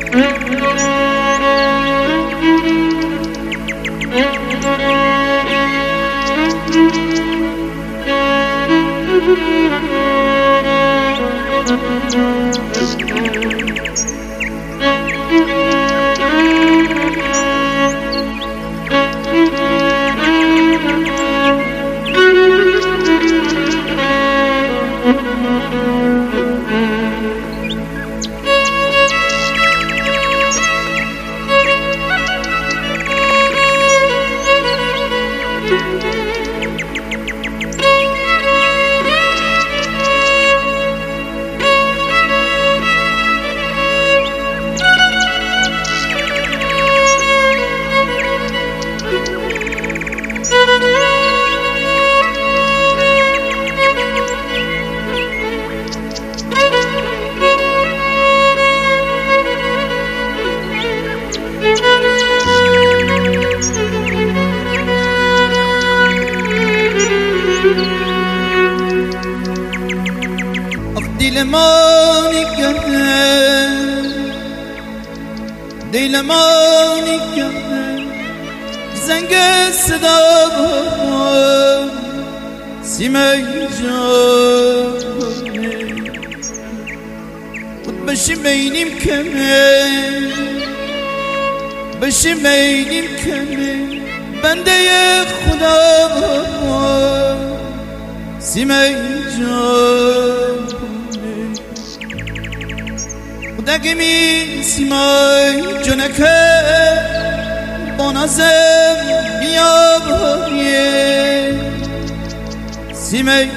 دیلمانی کرده زنگ صدا سیمه جانه خود بشیم بینیم کمه بشیم بینیم کمه بنده خدا سیمه جانه دگمی سیمای جنکه با نازم بیابیه سیمای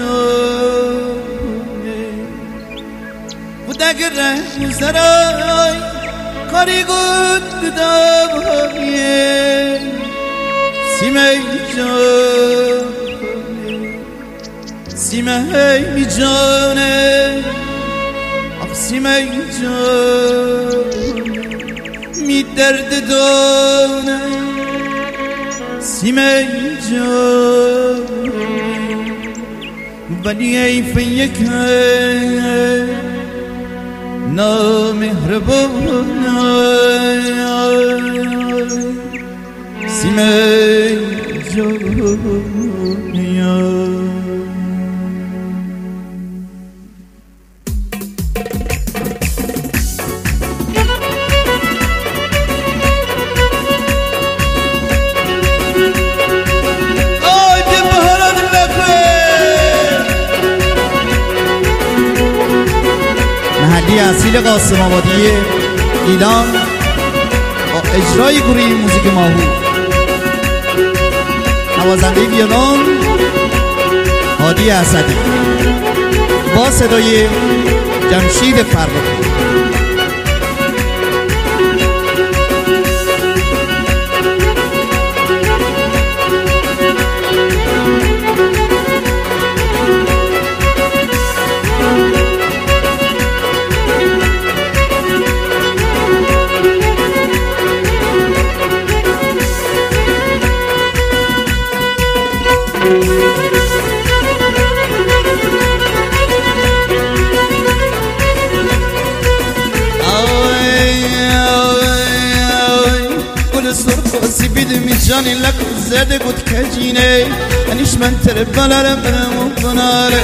جانه و دگر زرای کاری گود دابیه سیمای جانه سیمای جانه سیمه جان می درد دانه سیمه جان ولی ایف یکه نامهربانه سیمه جان محلی اصیل قاسم آبادی ایلام با اجرای گروه موزیک ماهور نوازنده ویولون هادی اسدی با صدای جمشید فرخی جانی لک زده بود کجینه انیش من تربالارم برم و بناره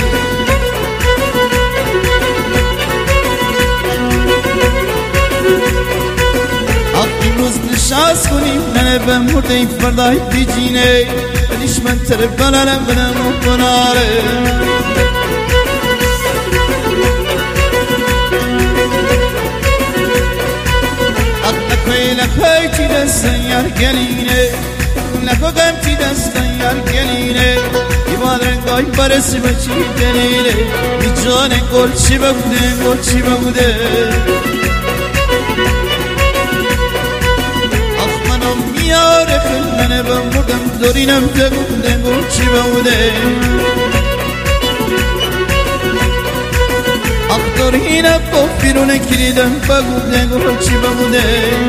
این روز نشاز کنیم نه بمرده این فردای بیجینه انیش من تربالارم برم و بناره لکوی تی دستن یار گلینه لکو گم تی دستن یار گلینه ایوان رنگای برسی بچی دلیله بی جان گل چی بگوده گل چی بگوده آخ منو میاره کن منه بمردم دورینم تگوده گل چی بگوده آخ دورینم گفت بیرونه کلیدم بگوده گل چی بگوده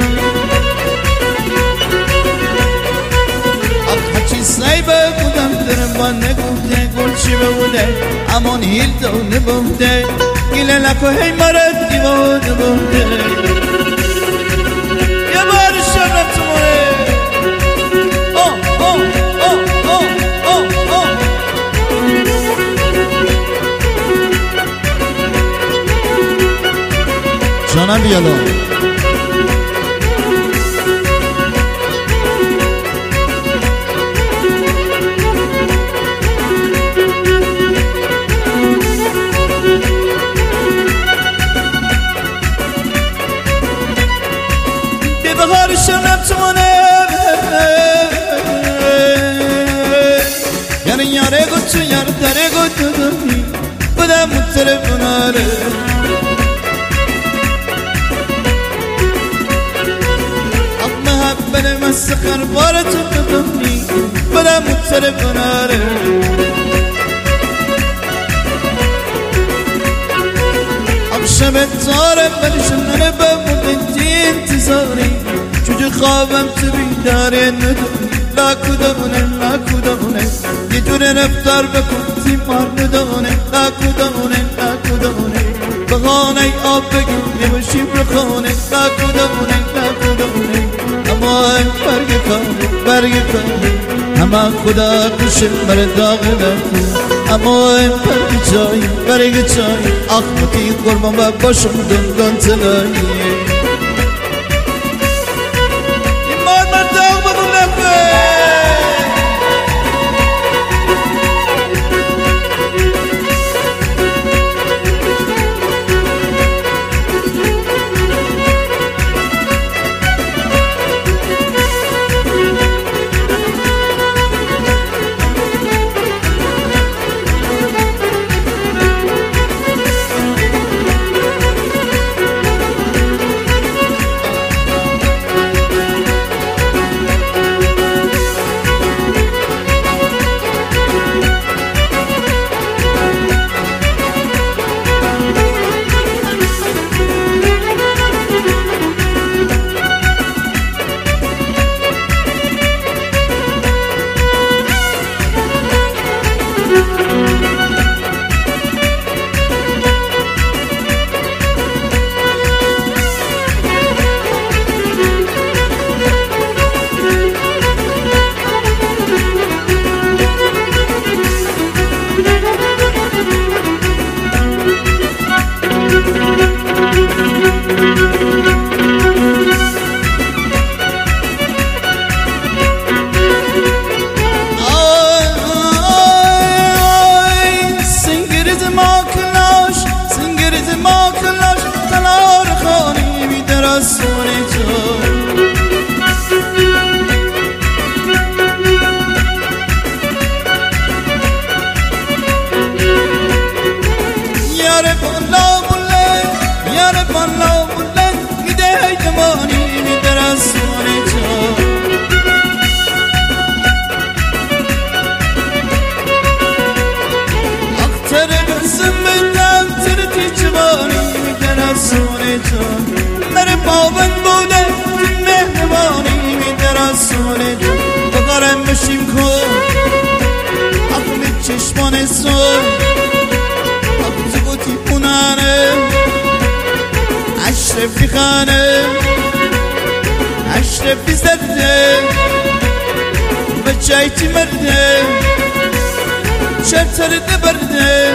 سایبه بودم در برم با نگفته گل چی بوده امان هیل دو نبوده گیله لکو هی مرد دیوانه بوده یه بار شرم تو مونه جانم بیالا به بغار شرم تونه یعنی یاره گوچو یار داره گوچو دمی بودم تلفناره بله مسخر بارتو بدمی بلا متلفناره شب تاره ولی شنره بموندی انتظاری چجور خوابم تو بیداره ندونی لا کدامونه یه جور رفتار بکن تیمار ندونه لا کدامونه بغانه آب بگیم نباشیم رخونه لا کدامونه اما برگ کامه همه خدا کشه بر داغ نکن اما برگ جایی آخمتی قربان و باشم دنگان تلاییه این مار من داغ بگم نکن نره پاون بوده مهربانی میدرسونه بقارم بشیم کن اقلی چشمان سر اقلی بوتی پونانه اشرفی خانه اشرفی زده بچایتی مرده شرطر برده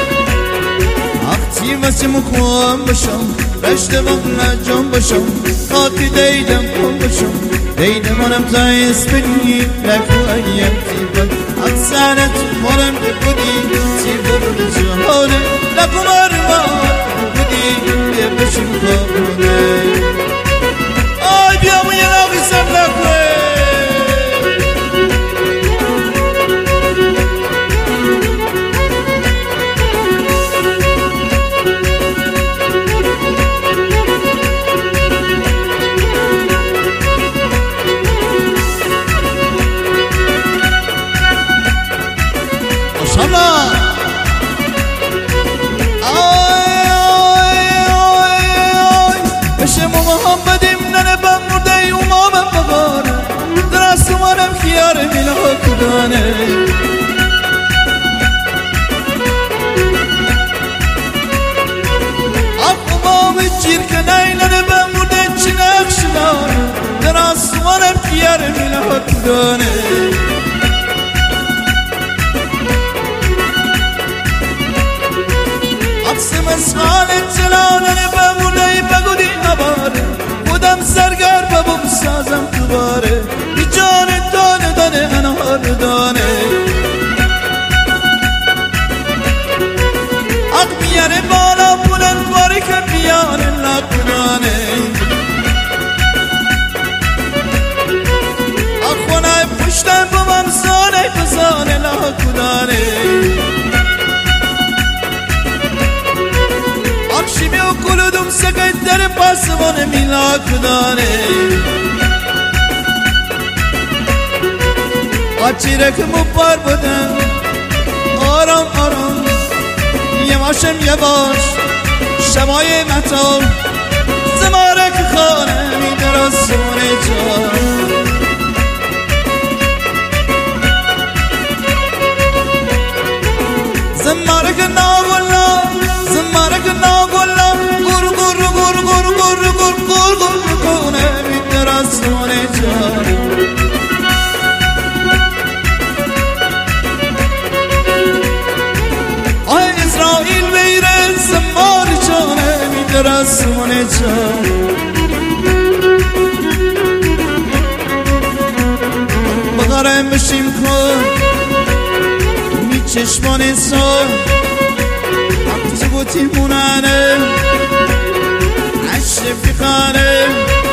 اختی واسه مخوام باشم رشته بغلا جان باشم خاطی دیدم کن باشم دیدم آنم تایست بینی لکو ایم تیبت اکسانت مارم بودی تیبت جهانه لکو مارم بودی یه بشیم خوابونه آی بیامو یه لاغی سر لکوه کدانه عکسم از خالت جلالن بمونه بگودی عباره خودم سرگر ببوم سازم دوباره بی جان دانه دانه انهار دانه اق میاره بالا بلند باری که بیانه لکنانه اق خونه پشتن بوم زانه بزانه لکنانه اقشیمی و کلودم سکت در پاسوان میلا کدانه آچی رکمو پار بودن آرام آرام یواشم یواش شمای متا زمارک خانه می درستونه جان زمارک ناغلا زمارک ناغلا گر گر گر گر گر گر گر گر کنه می درستونه جان اسرائیل بیره زمار جانه می درستونه جان بغره مشیم کن می چشمان سان وقتی گوتی مونانه عشرفی خانه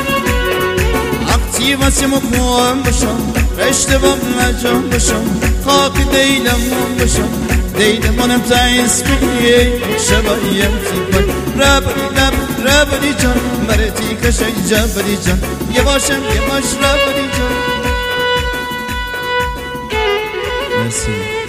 وقتی واسه مکوام بشم رشته بام مجام بشم خاک دیلم بشم دیدم منم تایس بگیه شبایم تیپای ربدی جان مرتی کشای جبدی جان یواشم یواش ربدی جان. مرسی.